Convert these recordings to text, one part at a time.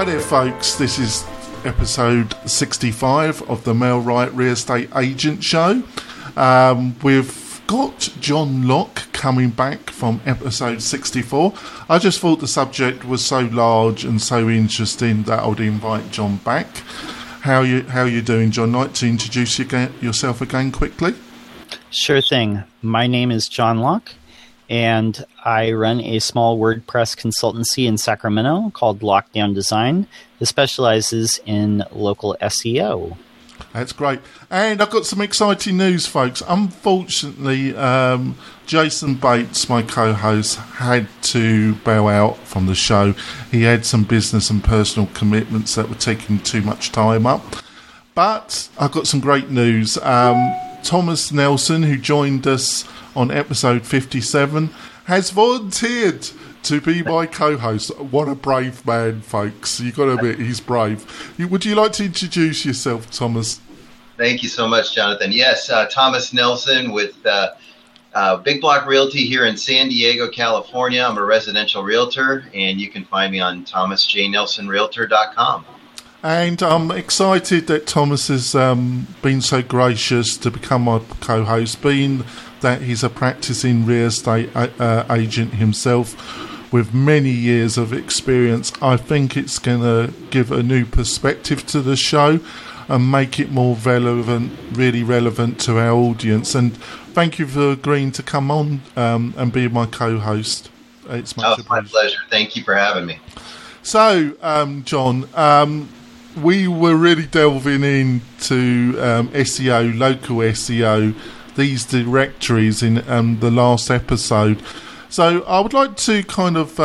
Hi there, folks. This is episode 65 of the Mel Wright Real Estate Agent Show. We've got John Locke coming back from episode 64. I just thought the subject was so large and so interesting that I would invite John back. How you doing, John? I'd like to introduce yourself again quickly. Sure thing. My name is John Locke, and I run a small WordPress consultancy in Sacramento called Lockdown Design that specializes in local SEO. That's great. And I've got some exciting news, folks. Unfortunately, Jason Bates, my co-host, had to bow out from the show. He had some business and personal commitments that were taking too much time up. But I've got some great news. Thomas Nelson, who joined us on episode 57, has volunteered to be my co-host. What a brave man, folks. You've got to admit, he's brave. Would you like to introduce yourself, Thomas? Thank you so much, Jonathan. Yes, Thomas Nelson with Big Block Realty here in San Diego, California. I'm a residential realtor, and you can find me on thomasjnelsonrealtor.com. And I'm excited that Thomas has been so gracious to become my co-host, being that he's a practicing real estate agent himself with many years of experience. I think it's going to give a new perspective to the show and make it more relevant, really relevant to our audience. And thank you for agreeing to come on and be my co-host. It's my pleasure. Thank you for having me. So, John, we were really delving into SEO, local SEO, these directories in the last episode. So I would like to kind of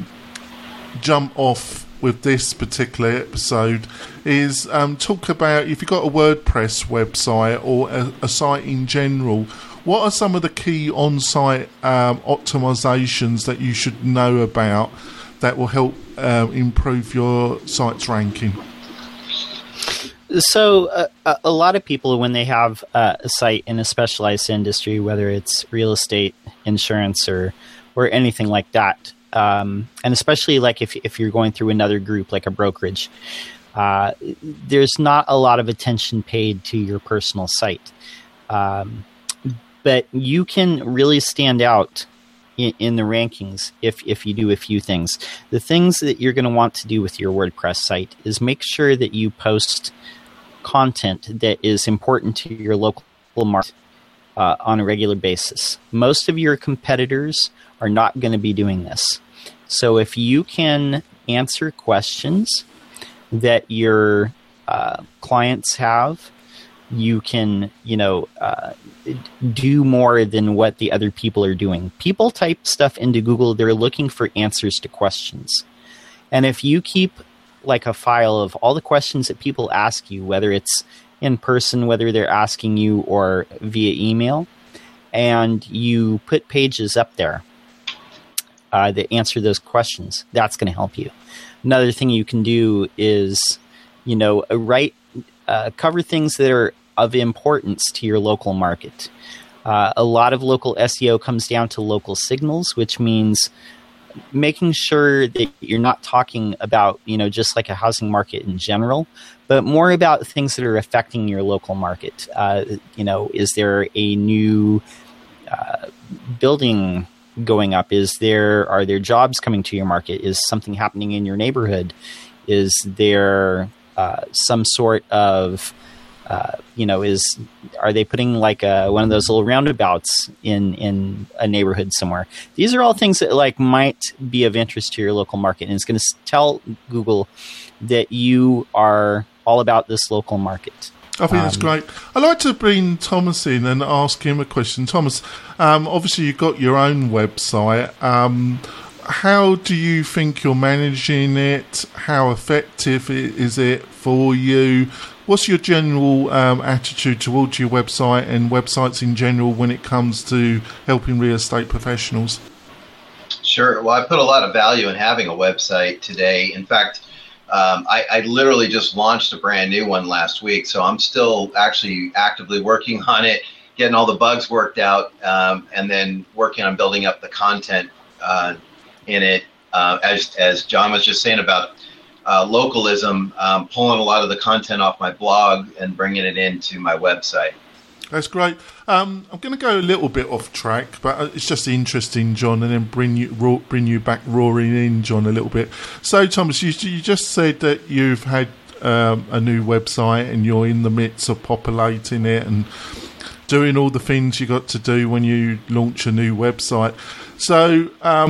jump off with this particular episode is talk about, if you've got a WordPress website or a site in general, what are some of the key on-site optimizations that you should know about that will help improve your site's ranking? So a lot of people, when they have a site in a specialized industry, whether it's real estate, insurance, or anything like that, and especially like if you're going through another group like a brokerage, there's not a lot of attention paid to your personal site. But you can really stand out in the rankings if you do a few things. The things that you're going to want to do with your WordPress site is make sure that you post content that is important to your local market on a regular basis. Most of your competitors are not going to be doing this. So if you can answer questions that your clients have, you can, do more than what the other people are doing. People type stuff into Google, they're looking for answers to questions. And if you keep like a file of all the questions that people ask you, whether it's in person, whether they're asking you or via email, and you put pages up there that answer those questions, that's going to help you. Another thing you can do is, cover things that are of importance to your local market. A lot of local SEO comes down to local signals, which means making sure that you're not talking about, just like a housing market in general, but more about things that are affecting your local market. Is there a new building going up? Are there jobs coming to your market? Is something happening in your neighborhood? Is there some sort of are they putting like one of those little roundabouts in a neighborhood somewhere? These are all things that might be of interest to your local market, and it's going to tell Google that you are all about this local market. I think that's great. I'd like to bring Thomas in and ask him a question. Thomas, obviously you've got your own website. How do you think you're managing it? How effective is it for you? What's your general attitude towards your website and websites in general when it comes to helping real estate professionals? Sure. Well, I put a lot of value in having a website today. In fact, I literally just launched a brand new one last week, so I'm still actually actively working on it, getting all the bugs worked out, and then working on building up the content in it. As John was just saying about localism, pulling a lot of the content off my blog and bringing it into my website. That's great. I'm going to go a little bit off track, but it's just interesting, John, and then bring you back roaring in, John, a little bit. So, Thomas, you just said that you've had a new website and you're in the midst of populating it and doing all the things you got to do when you launch a new website. So,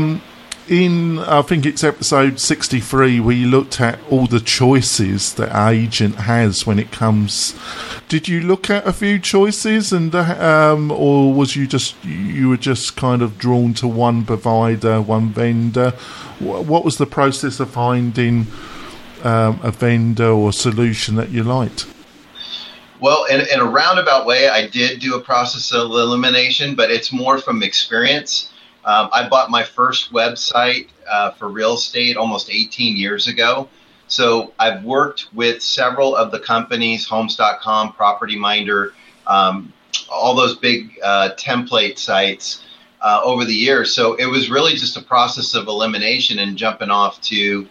I think it's episode 63, where you looked at all the choices that an agent has when it comes. Did you look at a few choices, and or was you were just kind of drawn to one provider, one vendor? What was the process of finding a vendor or solution that you liked? Well, in a roundabout way, I did do a process of elimination, but it's more from experience. I bought my first website for real estate almost 18 years ago. So I've worked with several of the companies, Homes.com, Property Minder, all those big template sites over the years. So it was really just a process of elimination and jumping off to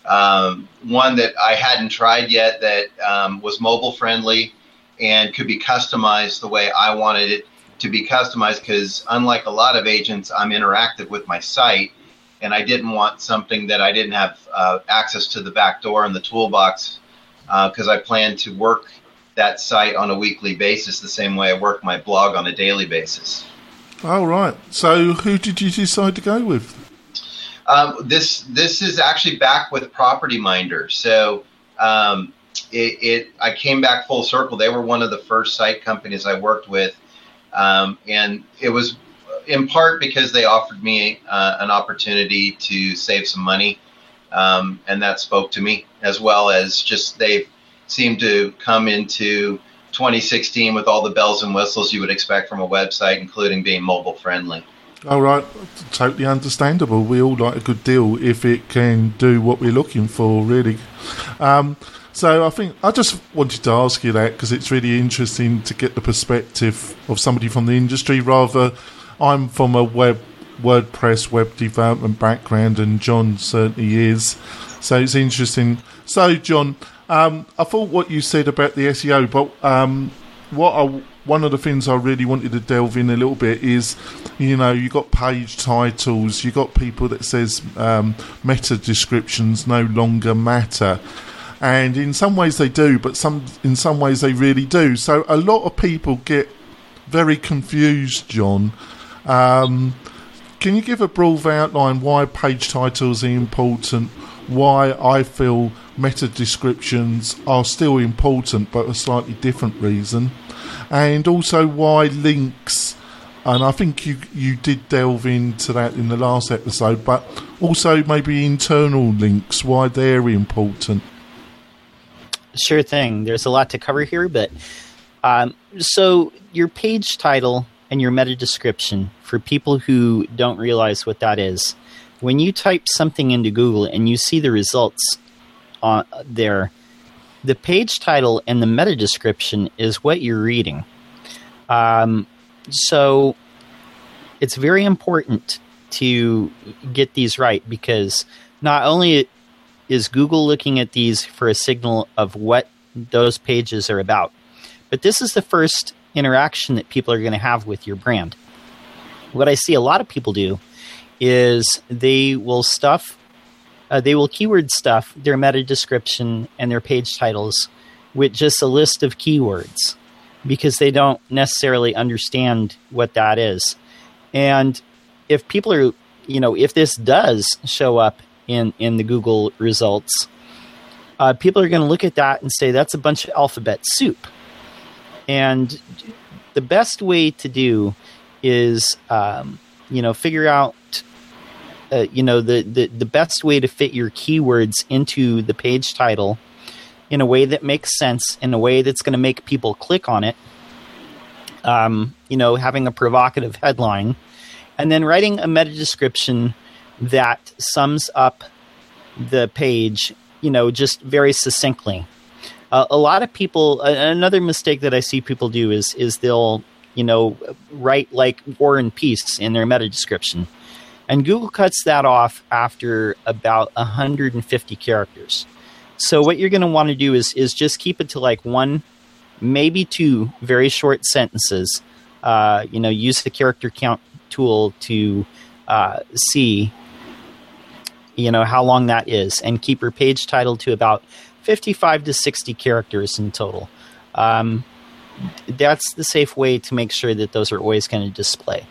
one that I hadn't tried yet that was mobile friendly and could be customized the way I wanted it to be customized, because unlike a lot of agents, I'm interactive with my site, and I didn't want something that I didn't have access to the back door and the toolbox, because I plan to work that site on a weekly basis the same way I work my blog on a daily basis. All right. So who did you decide to go with? This is actually back with Property Minder. So I came back full circle. They were one of the first site companies I worked with. And it was in part because they offered me an opportunity to save some money, and that spoke to me, as well as just they seemed to come into 2016 with all the bells and whistles you would expect from a website, including being mobile friendly. All right, totally understandable. We all like a good deal if it can do what we're looking for, really. So I think I just wanted to ask you that because it's really interesting to get the perspective of somebody from the industry. Rather, I'm from a WordPress web development background, and John certainly is. So it's interesting. So, John, I thought what you said about the SEO, but one of the things I really wanted to delve in a little bit is, you got page titles, you got people that says meta descriptions no longer matter. And in some ways they do, but in some ways they really do. So a lot of people get very confused, John. Can you give a broad outline why page titles are important, why I feel meta descriptions are still important but a slightly different reason, and also why links, and I think you did delve into that in the last episode, but also maybe internal links, why they're important. Sure thing. There's a lot to cover here, but so your page title and your meta description, for people who don't realize what that is, when you type something into Google and you see the results there, the page title and the meta description is what you're reading. So it's very important to get these right, because not only is Google looking at these for a signal of what those pages are about, but this is the first interaction that people are going to have with your brand. What I see a lot of people do is they will keyword stuff their meta description and their page titles with just a list of keywords, because they don't necessarily understand what that is. And if people are, if this does show up in the Google results, people are going to look at that and say that's a bunch of alphabet soup. And the best way to do is, figure out, the best way to fit your keywords into the page title in a way that makes sense, in a way that's going to make people click on it. Having a provocative headline, and then writing a meta description that sums up the page, just very succinctly. A lot of people, another mistake that I see people do is they'll, write like War and Peace in their meta description. And Google cuts that off after about 150 characters. So what you're going to want to do is just keep it to like 1, maybe 2 very short sentences. Use the character count tool to see, how long that is, and keep your page title to about 55 to 60 characters in total. That's the safe way to make sure that those are always going to display.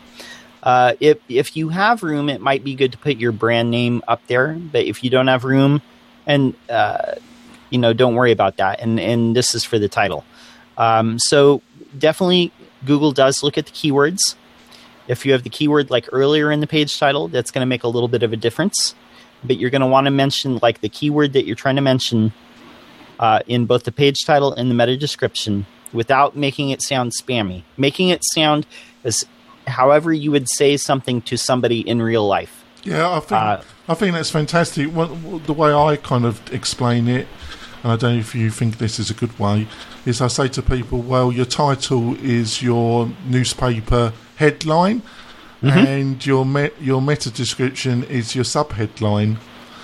If you have room, it might be good to put your brand name up there. But if you don't have room, and don't worry about that. And this is for the title. So definitely, Google does look at the keywords. If you have the keyword like earlier in the page title, that's going to make a little bit of a difference. But you're going to want to mention like the keyword that you're trying to mention in both the page title and the meta description without making it sound spammy. Making it sound as however you would say something to somebody in real life. Yeah, I think that's fantastic. The way I kind of explain it, and I don't know if you think this is a good way, is I say to people, well, your title is your newspaper headline, and your meta description is your sub-headline.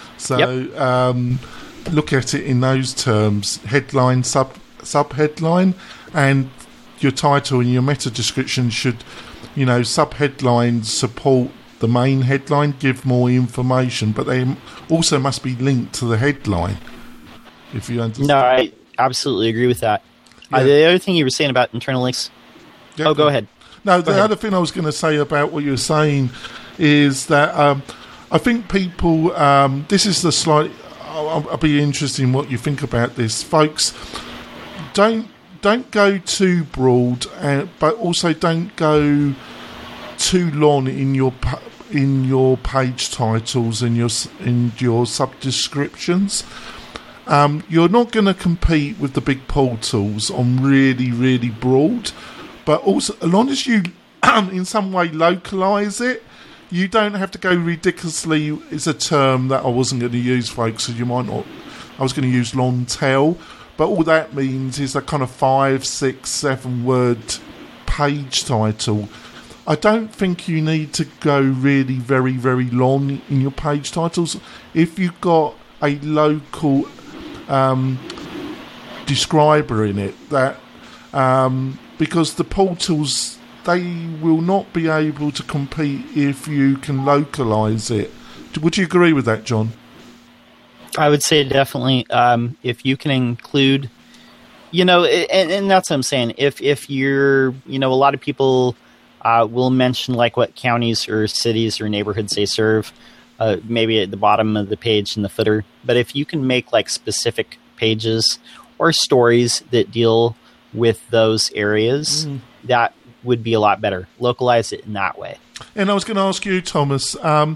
So look at it in those terms, headline, sub-headline, and your title and your meta description should, sub-headlines support the main headline, give more information, but they also must be linked to the headline, if you understand. No, I absolutely agree with that. Yeah. The other thing you were saying about internal links... Yeah, go ahead. No, the other thing I was going to say about what you were saying is that I think people... this is the slight... I'll be interested in what you think about this. Folks, don't go too broad, but also don't go too long in your page titles and your sub descriptions. You're not going to compete with the big portals on really, really broad, but also as long as you in some way localize it, you don't have to go ridiculously. It's a term that I wasn't going to use, folks, so you might not. I was going to use long tail, but all that means is a kind of 5, 6, 7 word page title. I don't think you need to go really very, very long in your page titles. If you've got a local describer in it, that because the portals, they will not be able to compete if you can localise it. Would you agree with that, John? I would say definitely. If you can include, and that's what I'm saying. If you're, a lot of people will mention like what counties or cities or neighborhoods they serve, maybe at the bottom of the page in the footer. But if you can make like specific pages or stories that deal with those areas, that would be a lot better. Localize it in that way. And I was going to ask you, Thomas,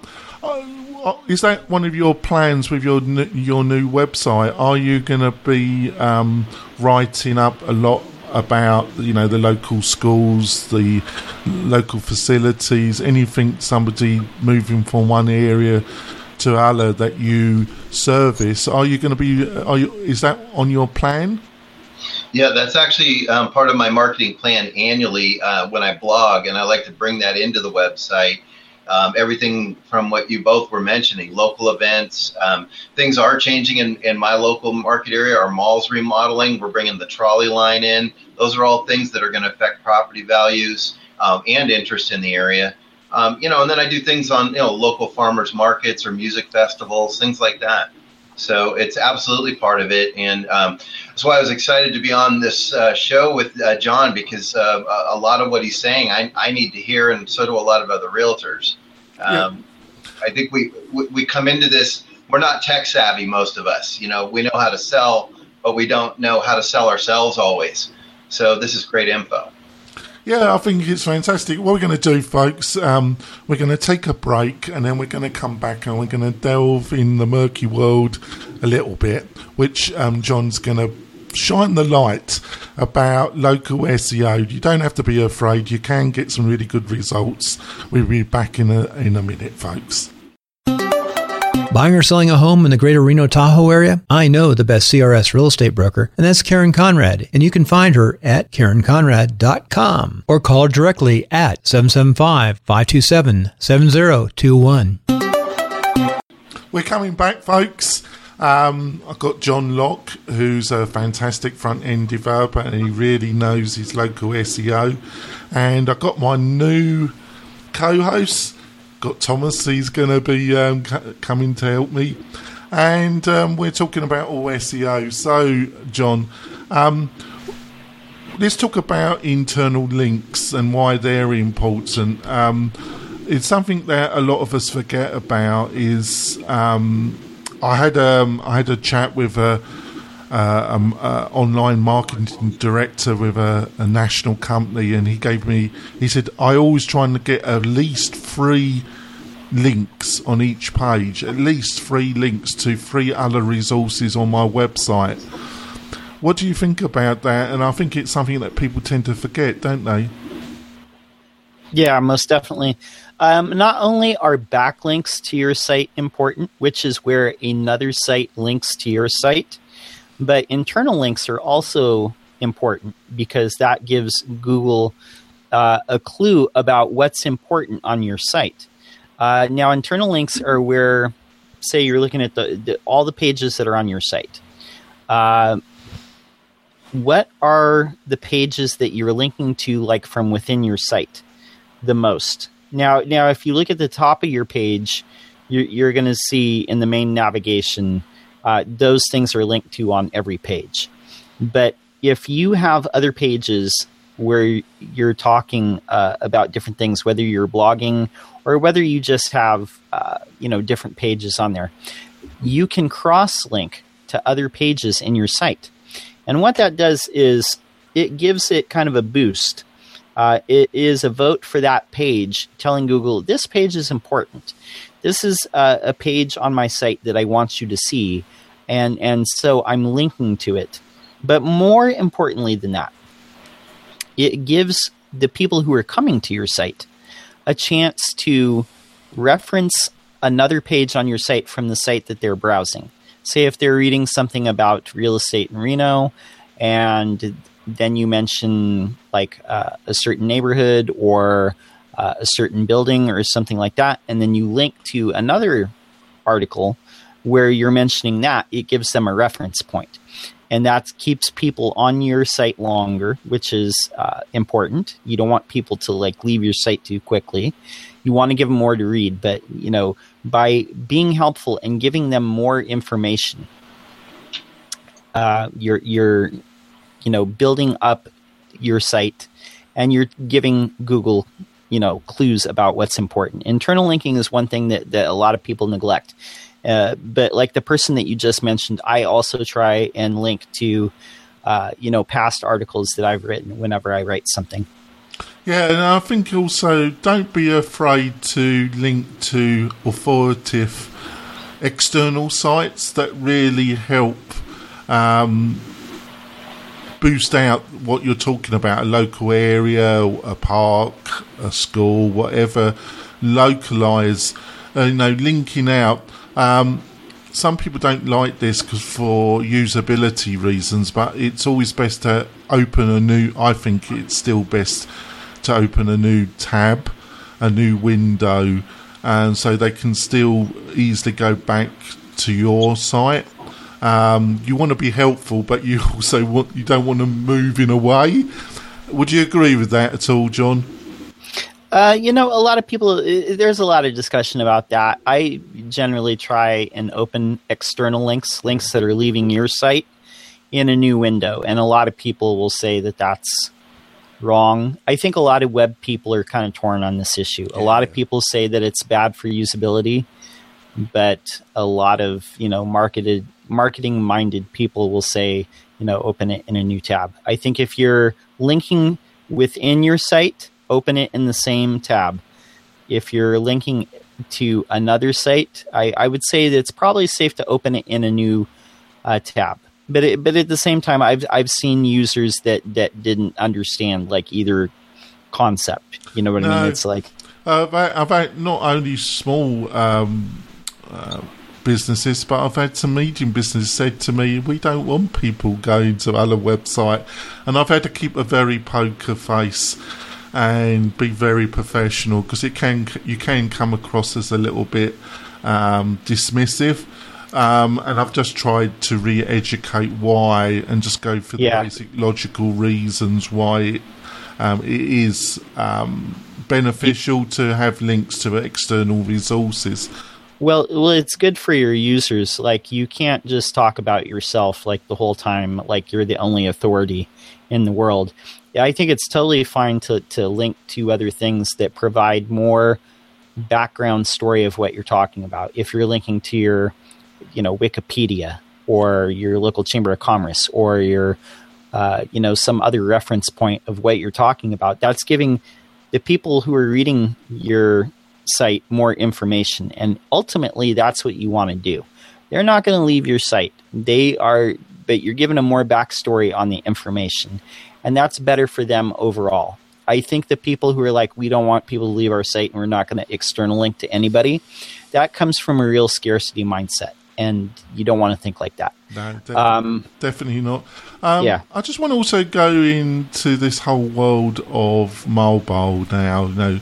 is that one of your plans with your new website? Are you going to be writing up a lot about the local schools, the local facilities, anything, somebody moving from one area to other that you service? Are you going to be? Is that on your plan? Yeah, that's actually part of my marketing plan annually when I blog, and I like to bring that into the website. Everything from what you both were mentioning, local events, things are changing in my local market area. Our mall's remodeling. We're bringing the trolley line in. Those are all things that are going to affect property values and interest in the area. And then I do things on local farmers markets or music festivals, things like that. So it's absolutely part of it, and that's why I was excited to be on this show with John, because a lot of what he's saying I need to hear, and so do a lot of other realtors. I think we come into this, we're not tech savvy, most of us. We know how to sell, but we don't know how to sell ourselves always. So this is great info. Yeah, I think it's fantastic. What we're going to do, folks, we're going to take a break, and then we're going to come back and we're going to delve in the murky world a little bit, which John's going to shine the light about local SEO. You don't have to be afraid. You can get some really good results. We'll be back in a minute, folks. Buying or selling a home in the greater Reno Tahoe area? I know the best CRS real estate broker, and that's Karen Conrad, and you can find her at KarenConrad.com or call her directly at 775-527-7021. We're coming back, folks. I've got John Locke, who's a fantastic front-end developer, and he really knows his local SEO. And I've got my new co-host, got Thomas. He's going to be coming to help me. And we're talking about all SEO. So, John, let's talk about internal links and why they're important. It's something that a lot of us forget about. Is I had a chat with a online marketing director with a national company, and he said I always trying to get at least 3 links on each page, at least 3 links to 3 other resources on my website. What do you think about that? And I think it's something that people tend to forget, don't they? Yeah, most definitely. Not only are backlinks to your site important, which is where another site links to your site, but internal links are also important because that gives Google a clue about what's important on your site. Now, internal links are where, say, you're looking at all the pages that are on your site. What are the pages that you're linking to, like, from within your site the most? Now, if you look at the top of your page, you're going to see in the main navigation, those things are linked to on every page. But if you have other pages where you're talking about different things, whether you're blogging or whether you just have different pages on there, you can cross-link to other pages in your site. And what that does is it gives it kind of a boost. It is a vote for that page, telling Google, this page is important. This is a page on my site that I want you to see, and so I'm linking to it. But more importantly than that, it gives the people who are coming to your site a chance to reference another page on your site from the site that they're browsing. Say if they're reading something about real estate in Reno, and then you mention like a certain neighborhood or a certain building or something like that, and then you link to another article where you're mentioning that, it gives them a reference point. And that keeps people on your site longer, which is important. You don't want people to like leave your site too quickly. You want to give them more to read, but by being helpful and giving them more information, you're building up your site, and you're giving Google clues about what's important. Internal linking is one thing that a lot of people neglect. But like the person that you just mentioned, I also try and link to, past articles that I've written whenever I write something. Yeah, and I think also don't be afraid to link to authoritative external sites that really help boost out what you're talking about, a local area, a park, a school, whatever, localize, linking out. Some people don't like this for usability reasons, but it's always best to I think it's still best to open a new tab, a new window, and so they can still easily go back to your site. You want to be helpful, but you also you don't want to move in a way. Would you agree with that at all, John? A lot of people, there's a lot of discussion about that. I generally try and open external links that are leaving your site in a new window. And a lot of people will say that that's wrong. I think a lot of web people are kind of torn on this issue. A lot of people say that it's bad for usability, but a lot of, marketing-minded people will say, open it in a new tab. I think if you're linking within your site, open it in the same tab. If you're linking to another site, I would say that it's probably safe to open it in a new tab. But at the same time, I've seen users that didn't understand like either concept. You know what I mean? It's like I've had not only small businesses, but I've had some medium businesses said to me, we don't want people going to other website, and I've had to keep a very poker face and be very professional, because you can come across as a little bit dismissive. And I've just tried to re-educate why and just go for the basic logical reasons why it is beneficial to have links to external resources. Well, it's good for your users. Like, you can't just talk about yourself like the whole time, like you're the only authority in the world. I think it's totally fine to link to other things that provide more background story of what you're talking about. If you're linking to your, Wikipedia or your local chamber of commerce or your, some other reference point of what you're talking about, that's giving the people who are reading your site more information. And ultimately, that's what you want to do. They're not going to leave your site. But you're giving them more backstory on the information. And that's better for them overall. I think the people who are like, we don't want people to leave our site and we're not going to external link to anybody, that comes from a real scarcity mindset. And you don't want to think like that. No, definitely not. I just want to also go into this whole world of mobile now.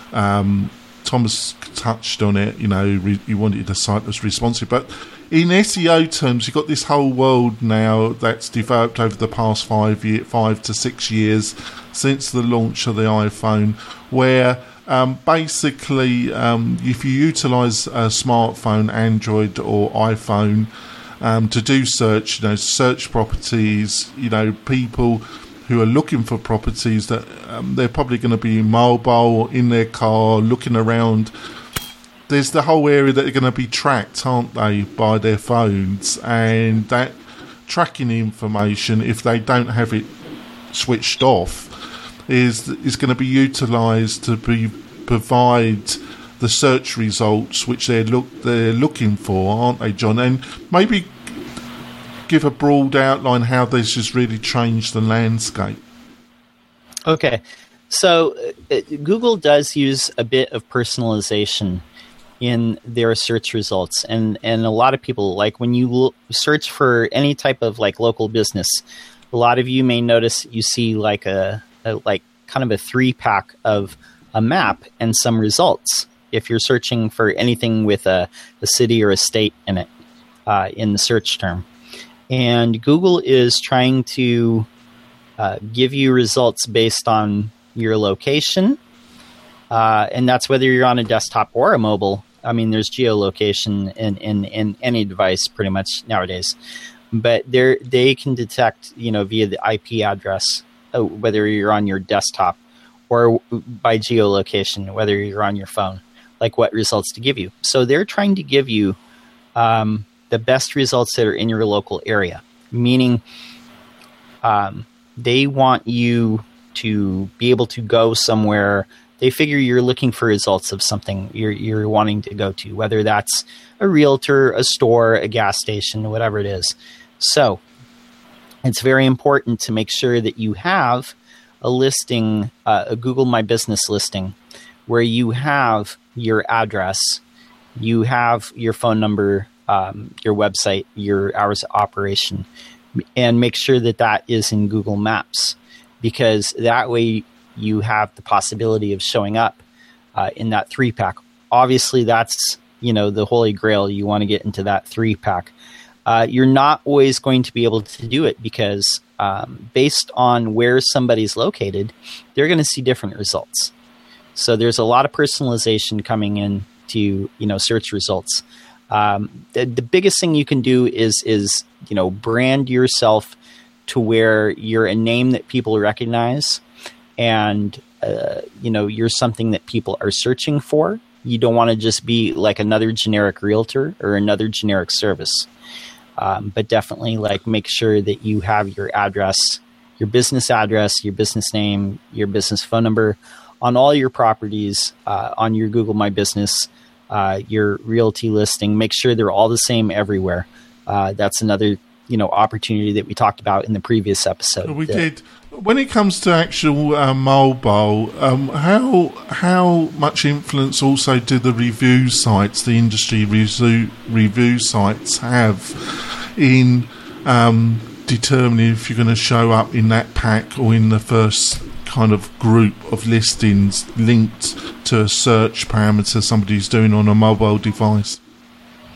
Thomas touched on it. You wanted a site that's responsive, but in SEO terms, you've got this whole world now that's developed over the past 5 to 6 years since the launch of the iPhone, where basically if you utilize a smartphone, Android or iPhone, to do search properties, people who are looking for properties that they're probably going to be mobile or in their car looking around. There's the whole area that are going to be tracked, aren't they, by their phones, and that tracking information, if they don't have it switched off, is going to be utilised to provide the search results which they're looking for, aren't they, John? And maybe give a broad outline how this has really changed the landscape. Okay, so Google does use a bit of personalization in their search results, and a lot of people, like when you search for any type of like local business, a lot of you may notice you see like a kind of a 3-pack of a map and some results if you're searching for anything with a city or a state in it in the search term. And Google is trying to give you results based on your location, and that's whether you're on a desktop or a mobile. I mean, there's geolocation in any device pretty much nowadays, but they can detect, via the IP address, whether you're on your desktop or by geolocation, whether you're on your phone, like what results to give you. So they're trying to give you the best results that are in your local area, meaning they want you to be able to go somewhere. They figure you're looking for results of something you're wanting to go to, whether that's a realtor, a store, a gas station, whatever it is. So it's very important to make sure that you have a listing, a Google My Business listing, where you have your address, you have your phone number, your website, your hours of operation, and make sure that is in Google Maps, because that way you have the possibility of showing up in that 3-pack. Obviously, that's the holy grail. You want to get into that 3-pack. You're not always going to be able to do it because based on where somebody's located, they're going to see different results. So there's a lot of personalization coming in to search results. The biggest thing you can do is brand yourself to where you're a name that people recognize, and you're something that people are searching for. You don't want to just be like another generic realtor or another generic service, but definitely make sure that you have your address, your business name, your business phone number on all your properties, on your Google My Business, your realty listing. Make sure they're all the same everywhere. That's another opportunity that we talked about in the previous episode. We did. When it comes to actual mobile, how much influence also do the review sites, the industry review sites, have in determining if you're going to show up in that pack or in the first kind of group of listings linked to a search parameter somebody's doing on a mobile device?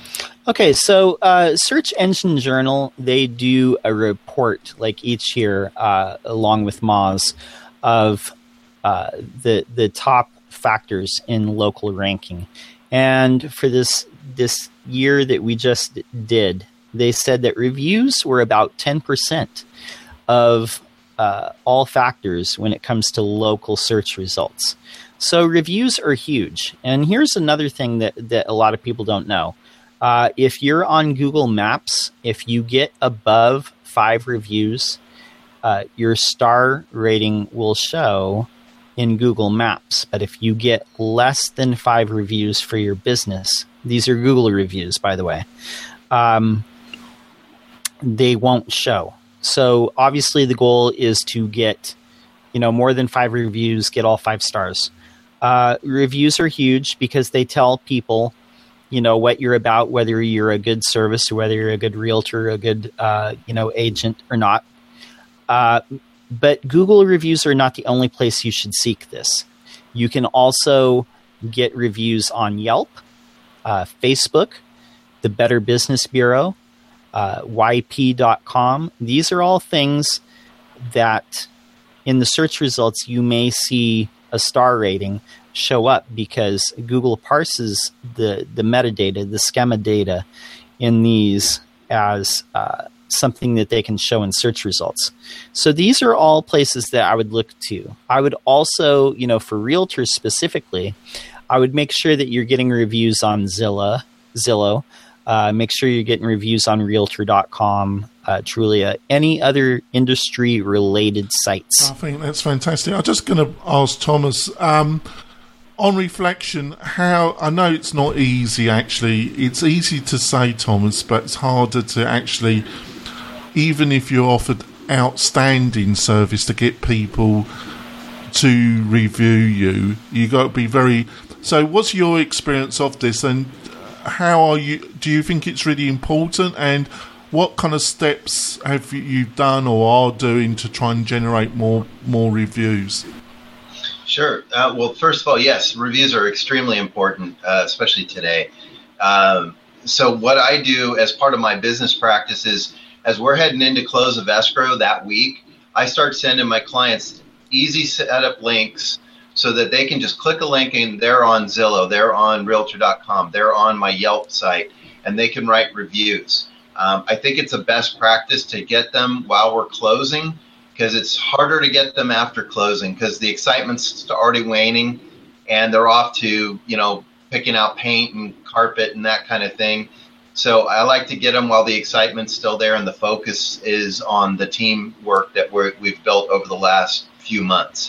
Okay, so Search Engine Journal, they do a report like each year, along with Moz, of the top factors in local ranking. And for this year that we just did, they said that reviews were about 10% of all factors when it comes to local search results. So reviews are huge. And here's another thing that a lot of people don't know. If you're on Google Maps, if you get above 5 reviews, your star rating will show in Google Maps. But if you get less than 5 reviews for your business, these are Google reviews, by the way, they won't show. So obviously the goal is to get, more than 5 reviews, get all 5 stars. Reviews are huge because they tell people, what you're about, whether you're a good service or whether you're a good realtor, a good, agent or not. But Google reviews are not the only place you should seek this. You can also get reviews on Yelp, Facebook, the Better Business Bureau, YP.com. These are all things that in the search results you may see a star rating show up because Google parses the metadata, the schema data in these as something that they can show in search results. So these are all places that I would look to. I would also, for realtors specifically, I would make sure that you're getting reviews on Zillow. Make sure you're getting reviews on Realtor.com, Trulia, any other industry-related sites. I think that's fantastic. I'm just going to ask Thomas, on reflection, how I know it's not easy, actually. It's easy to say, Thomas, but it's harder to actually, even if you're offered outstanding service, to get people to review you. You got to be very... So what's your experience of this, and how are you? Do you think it's really important, and what kind of steps have you done or are doing to try and generate more reviews? Sure. Well, first of all, yes, reviews are extremely important, especially today. So what I do as part of my business practice is, as we're heading into close of escrow that week, I start sending my clients easy setup links so that they can just click a link and they're on Zillow, they're on Realtor.com, they're on my Yelp site, and they can write reviews. I think it's a best practice to get them while we're closing, because it's harder to get them after closing because the excitement's already waning and they're off to, picking out paint and carpet and that kind of thing. So I like to get them while the excitement's still there and the focus is on the teamwork that we've built over the last few months.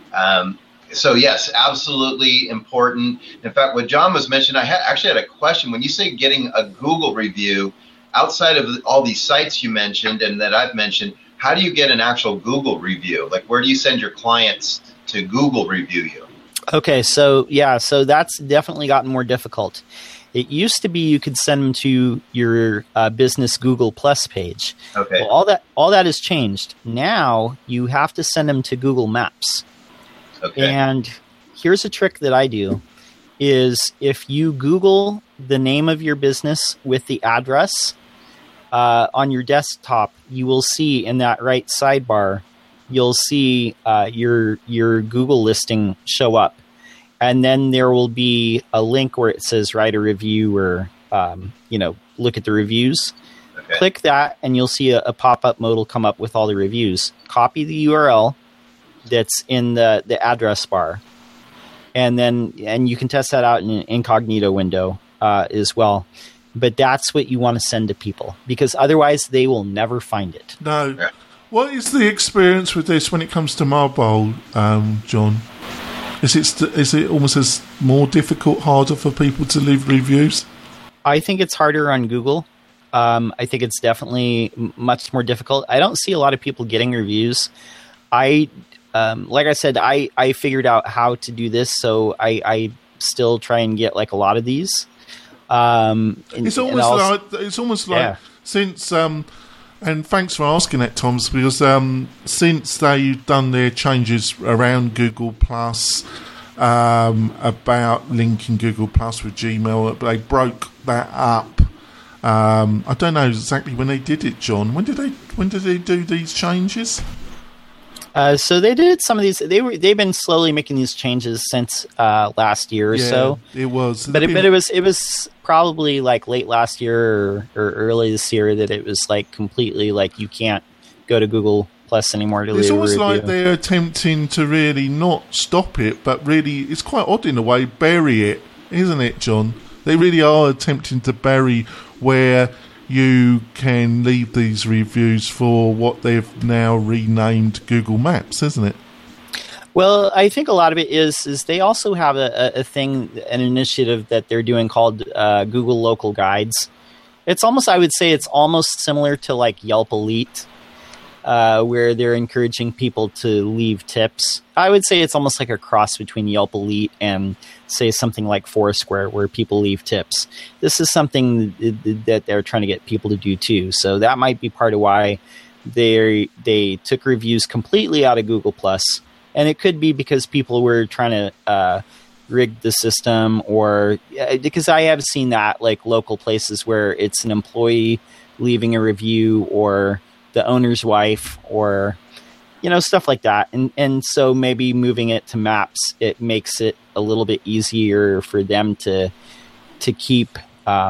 So yes, absolutely important. In fact, what John was mentioning, I actually had a question. When you say getting a Google review, outside of all these sites you mentioned and that I've mentioned, how do you get an actual Google review? Like, where do you send your clients to Google review you? Okay, so that's definitely gotten more difficult. It used to be you could send them to your business Google Plus page. Okay. Well, all that has changed. Now you have to send them to Google Maps. Okay. And here's a trick that I do: is if you Google the name of your business with the address on your desktop, you will see in that right sidebar, you'll see your Google listing show up. And then there will be a link where it says write a review or, look at the reviews. Okay. Click that and you'll see a pop-up mode will come up with all the reviews. Copy the URL that's in the address bar. And you can test that out in an incognito window as well. But that's what you want to send to people, because otherwise they will never find it. No. Yeah. What is the experience with this when it comes to mobile, John? Is it almost as more difficult, harder for people to leave reviews? I think it's harder on Google. I think it's definitely much more difficult. I don't see a lot of people getting reviews. Like I said, I figured out how to do this, so I still try and get like a lot of these. It's almost like since and thanks for asking that, Thomas, because since they've done their changes around Google Plus, about linking Google Plus with Gmail, they broke that up I don't know exactly when they did it, John. When did they do these changes? So they did some of these. They've been slowly making these changes since last year or so. It was, but it was probably like late last year or early this year that it was like completely like you can't go to Google Plus anymore to leave a review. It's almost like they're attempting to really not stop it, but really it's quite odd in a way, bury it, isn't it, John? They really are attempting to bury where you can leave these reviews for what they've now renamed Google Maps, isn't it? Well, I think a lot of it is they also have a thing, an initiative that they're doing called Google Local Guides. It's almost, I would say it's almost similar to like Yelp Elite, where they're encouraging people to leave tips. I would say it's almost like a cross between Yelp Elite and, say, something like Foursquare, where people leave tips. This is something that they're trying to get people to do too. So that might be part of why they took reviews completely out of Google Plus. And it could be because people were trying to rig the system, or because I have seen that, like local places where it's an employee leaving a review, or the owner's wife, or stuff like that. And so maybe moving it to Maps, it makes it a little bit easier for them to keep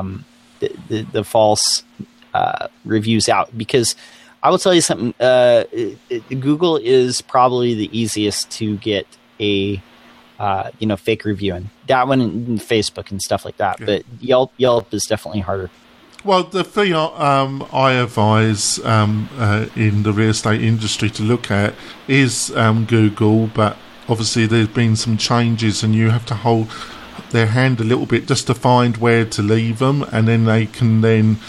the false reviews out. Because I will tell you something, Google is probably the easiest to get a fake review in. That one in Facebook and stuff like that. Yeah. But Yelp is definitely harder. Well, the thing I advise in the real estate industry to look at is Google, but obviously there's been some changes and you have to hold their hand a little bit just to find where to leave them, and then they can then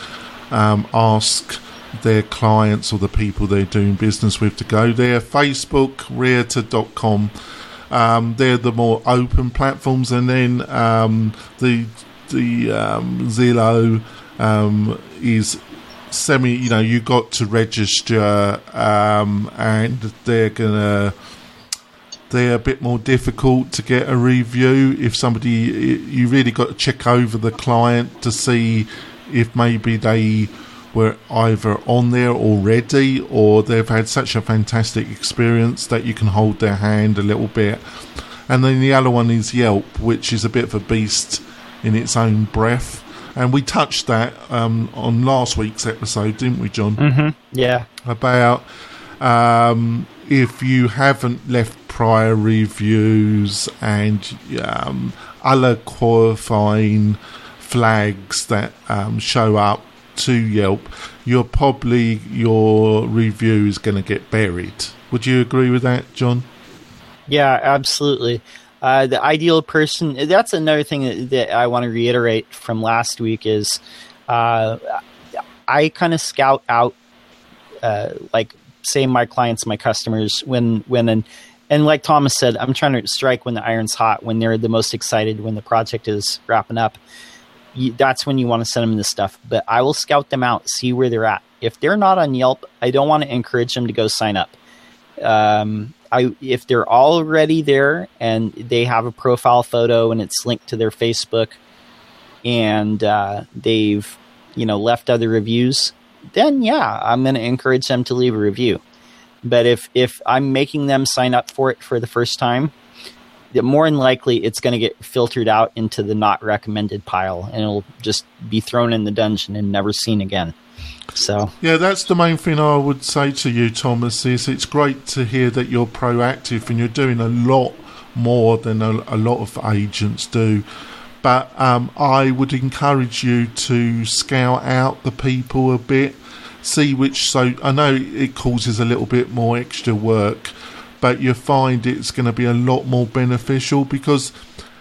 ask their clients or the people they're doing business with to go there. Facebook, Realtor.com, they're the more open platforms, and then the Zillow is semi, you got to register, and they're a bit more difficult to get a review. If somebody, you really got to check over the client to see if maybe they were either on there already or they've had such a fantastic experience that you can hold their hand a little bit. And then the other one is Yelp, which is a bit of a beast in its own breath. And we touched that on last week's episode, didn't we, John? Mm-hmm. Yeah. About if you haven't left prior reviews and other qualifying flags that show up to Yelp, your review is going to get buried. Would you agree with that, John? Yeah, absolutely. The ideal person, that's another thing that I want to reiterate from last week is I kind of scout out, like, say, my clients, my customers, when and like Thomas said, I'm trying to strike when the iron's hot, when they're the most excited, when the project is wrapping up. That's when you want to send them this stuff. But I will scout them out, see where they're at. If they're not on Yelp, I don't want to encourage them to go sign up. If they're already there and they have a profile photo and it's linked to their Facebook, and they've left other reviews, then yeah, I'm going to encourage them to leave a review. But if I'm making them sign up for it for the first time, more than likely it's going to get filtered out into the not recommended pile, and it'll just be thrown in the dungeon and never seen again. So yeah, that's the main thing I would say to you, Thomas, is it's great to hear that you're proactive and you're doing a lot more than a lot of agents do. But I would encourage you to scout out the people a bit, see which, so I know it causes a little bit more extra work, but you find it's going to be a lot more beneficial, because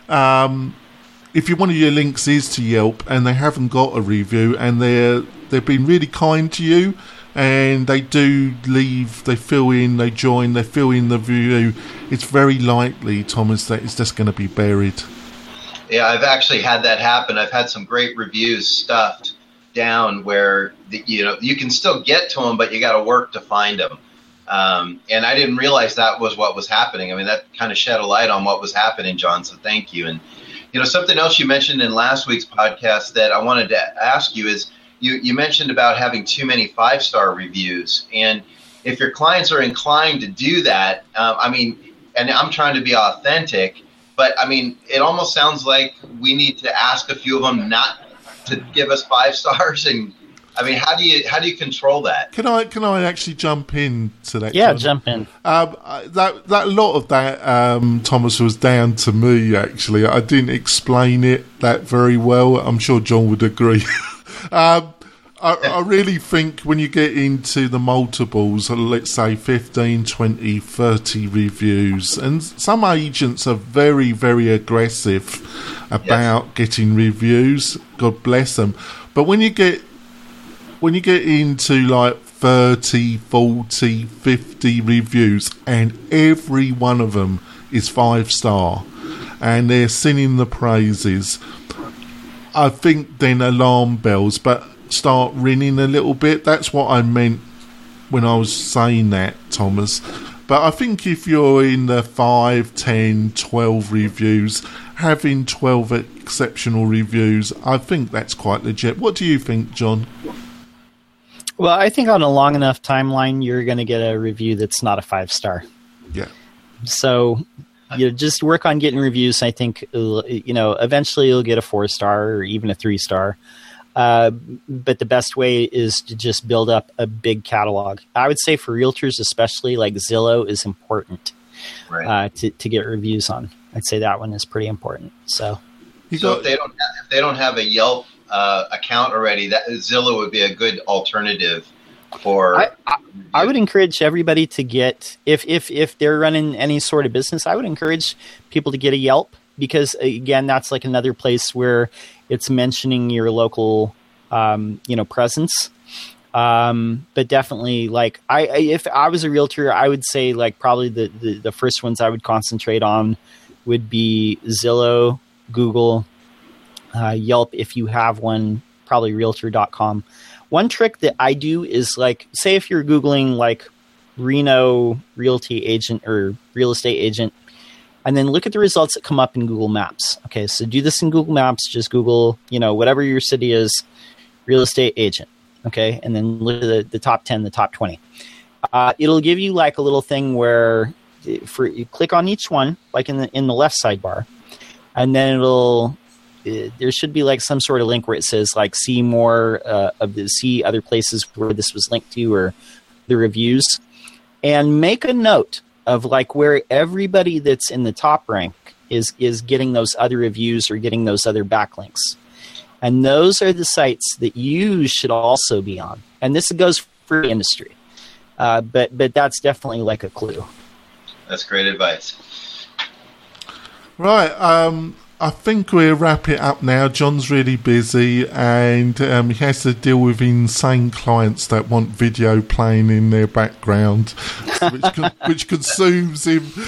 if one of your links is to Yelp and they haven't got a review and they've been really kind to you and they do leave, they fill in, they join, they fill in the review, it's very likely, Thomas, that it's just going to be buried. Yeah, I've actually had that happen. I've had some great reviews stuffed down where you can still get to them, but you got to work to find them. And I didn't realize that was what was happening. I mean, that kind of shed a light on what was happening, John. So thank you. And something else you mentioned in last week's podcast that I wanted to ask you is, you mentioned about having too many 5-star reviews, and if your clients are inclined to do that, and I'm trying to be authentic, but it almost sounds like we need to ask a few of them not to give us 5 stars. And how do you control that? Can I actually jump in to that? Yeah, John? jump in. That lot of that, Thomas, was down to me. Actually, I didn't explain it that very well. I'm sure John would agree. I really think when you get into the multiples, let's say 15, 20, 30 reviews, and some agents are very, very aggressive about getting reviews. God bless them. But when you get into like 30, 40, 50 reviews, and every one of them is 5-star, and they're singing the praises, I think then alarm bells start ringing a little bit. That's what I meant when I was saying that, Thomas. But I think if you're in the 5, 10, 12 reviews, having 12 exceptional reviews, I think that's quite legit. What do you think, John? Well, I think on a long enough timeline, you're going to get a review that's not a 5-star. Yeah. So just work on getting reviews. I think, eventually you'll get a 4-star or even a 3-star. But the best way is to just build up a big catalog. I would say for realtors, especially, like Zillow is important to get reviews on. I'd say that one is pretty important. So if they don't have a Yelp account already, that Zillow would be a good alternative for. I would encourage everybody to get, if they're running any sort of business, I would encourage people to get a Yelp, because again, that's like another place where it's mentioning your local, presence. But definitely, like if I was a realtor, I would say like probably the first ones I would concentrate on would be Zillow, Google, Yelp. If you have one, probably Realtor.com. One trick that I do is, like, say if you're Googling like Reno realty agent or real estate agent, and then look at the results that come up in Google Maps. Okay, so do this in Google Maps. Just Google, whatever your city is, real estate agent. Okay, and then look at the top 10, the top 20. It'll give you like a little thing where you click on each one, like in the left sidebar, and then there should be like some sort of link where it says like see more see other places where this was linked to, or the reviews, and make a note of like where everybody that's in the top rank is getting those other reviews or getting those other backlinks. And those are the sites that you should also be on. And this goes for the industry. But that's definitely like a clue. That's great advice. Right. I think we'll wrap it up now. John's really busy, and he has to deal with insane clients that want video playing in their background, which consumes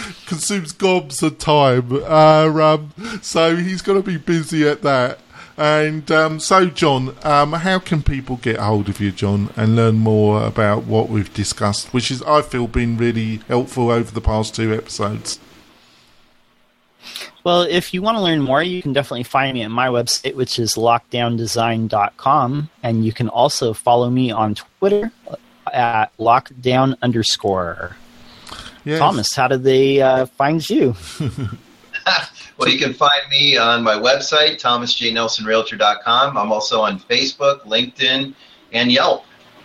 gobs of time. So he's got to be busy at that. And so, John, how can people get hold of you, John, and learn more about what we've discussed, which is, I feel, been really helpful over the past 2 episodes? Well, if you want to learn more, you can definitely find me at my website, which is lockdowndesign.com. And you can also follow me on Twitter at lockdown_. Yes. Thomas, how did they find you? Well, you can find me on my website, thomasjnelsonrealtor.com. I'm also on Facebook, LinkedIn, and Yelp.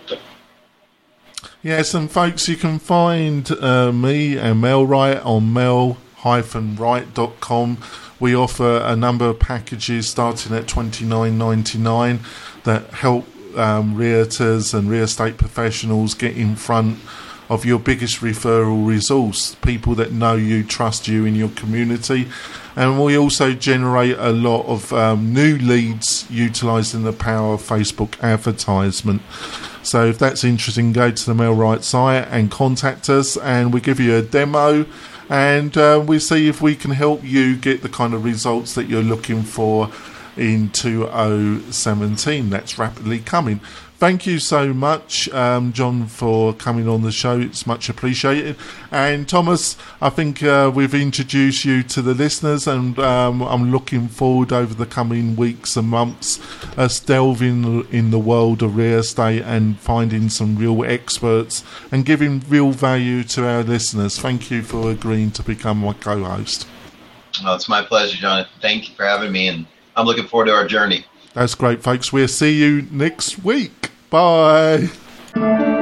Yes, and folks, you can find me and Mel Wright on mel-wright.com. We offer a number of packages starting at $29.99 that help realtors and real estate professionals get in front of your biggest referral resource, people that know you, trust you in your community. And we also generate a lot of new leads utilising the power of Facebook advertisement. So if that's interesting, go to the Mel Wright site and contact us, and we give you a demo, and we see if we can help you get the kind of results that you're looking for in 2017. That's rapidly coming. thank you so much, John, for coming on the show. It's much appreciated. And Thomas, I think we've introduced you to the listeners, and I'm looking forward over the coming weeks and months us delving in the world of real estate and finding some real experts and giving real value to our listeners. Thank you for agreeing to become my co-host. Well, it's my pleasure, Jonathan. Thank you for having me, and I'm looking forward to our journey. That's great, folks. We'll see you next week. Bye.